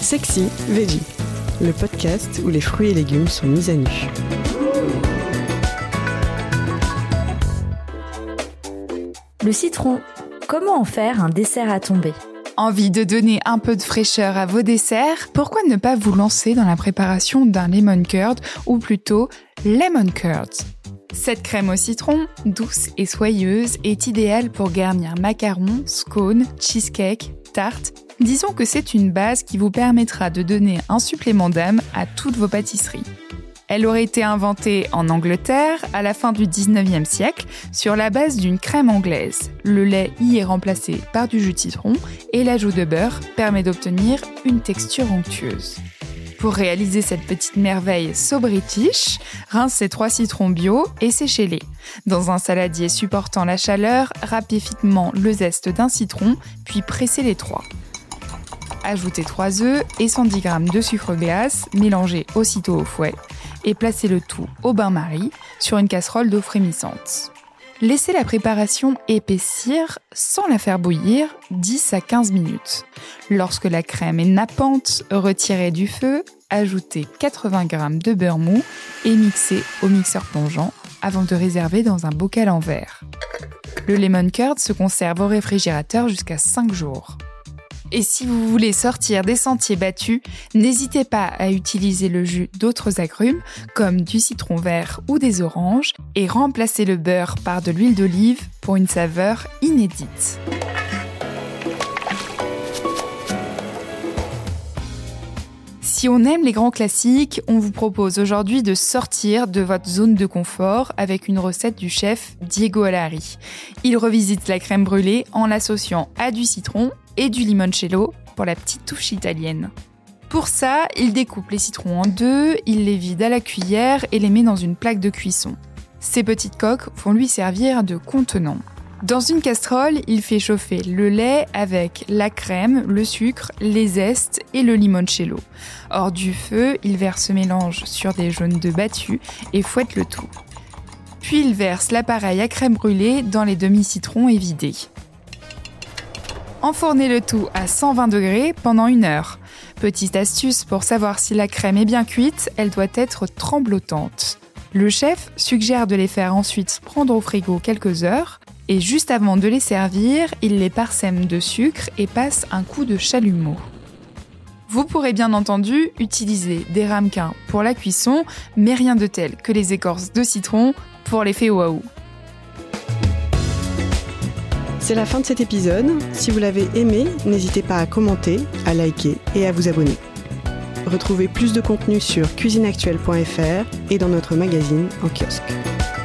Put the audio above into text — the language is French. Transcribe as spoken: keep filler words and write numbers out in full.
Sexy Veggie, le podcast où les fruits et légumes sont mis à nu. Le citron, comment en faire un dessert à tomber ? Envie de donner un peu de fraîcheur à vos desserts ? Pourquoi ne pas vous lancer dans la préparation d'un lemon curd, ou plutôt lemon curd ? Cette crème au citron, douce et soyeuse, est idéale pour garnir macarons, scones, cheesecake, tartes. Disons que c'est une base qui vous permettra de donner un supplément d'âme à toutes vos pâtisseries. Elle aurait été inventée en Angleterre à la fin du dix-neuvième siècle sur la base d'une crème anglaise. Le lait y est remplacé par du jus de citron et l'ajout de beurre permet d'obtenir une texture onctueuse. Pour réaliser cette petite merveille so british, rincez trois citrons bio et séchez-les. Dans un saladier supportant la chaleur, râpez finement le zeste d'un citron, puis pressez les trois. Ajoutez trois œufs et cent dix grammes de sucre glace, mélangez aussitôt au fouet, et placez le tout au bain-marie sur une casserole d'eau frémissante. Laissez la préparation épaissir sans la faire bouillir dix à quinze minutes. Lorsque la crème est nappante, retirez du feu, ajoutez quatre-vingts grammes de beurre mou et mixez au mixeur plongeant avant de réserver dans un bocal en verre. Le lemon curd se conserve au réfrigérateur jusqu'à cinq jours. Et si vous voulez sortir des sentiers battus, n'hésitez pas à utiliser le jus d'autres agrumes, comme du citron vert ou des oranges, et remplacez le beurre par de l'huile d'olive pour une saveur inédite. Si on aime les grands classiques, on vous propose aujourd'hui de sortir de votre zone de confort avec une recette du chef Diego Allari. Il revisite la crème brûlée en l'associant à du citron et du limoncello pour la petite touche italienne. Pour ça, il découpe les citrons en deux, il les vide à la cuillère et les met dans une plaque de cuisson. Ces petites coques vont lui servir de contenant. Dans une casserole, il fait chauffer le lait avec la crème, le sucre, les zestes et le limoncello. Hors du feu, il verse ce mélange sur des jaunes d'œufs battus et fouette le tout. Puis il verse l'appareil à crème brûlée dans les demi-citrons évidés. Enfournez le tout à cent vingt degrés pendant une heure. Petite astuce pour savoir si la crème est bien cuite, elle doit être tremblotante. Le chef suggère de les faire ensuite prendre au frigo quelques heures et juste avant de les servir, il les parsème de sucre et passe un coup de chalumeau. Vous pourrez bien entendu utiliser des ramequins pour la cuisson, mais rien de tel que les écorces de citron pour l'effet waouh. C'est la fin de cet épisode. Si vous l'avez aimé, n'hésitez pas à commenter, à liker et à vous abonner. Retrouvez plus de contenu sur cuisine actuelle point f r et dans notre magazine en kiosque.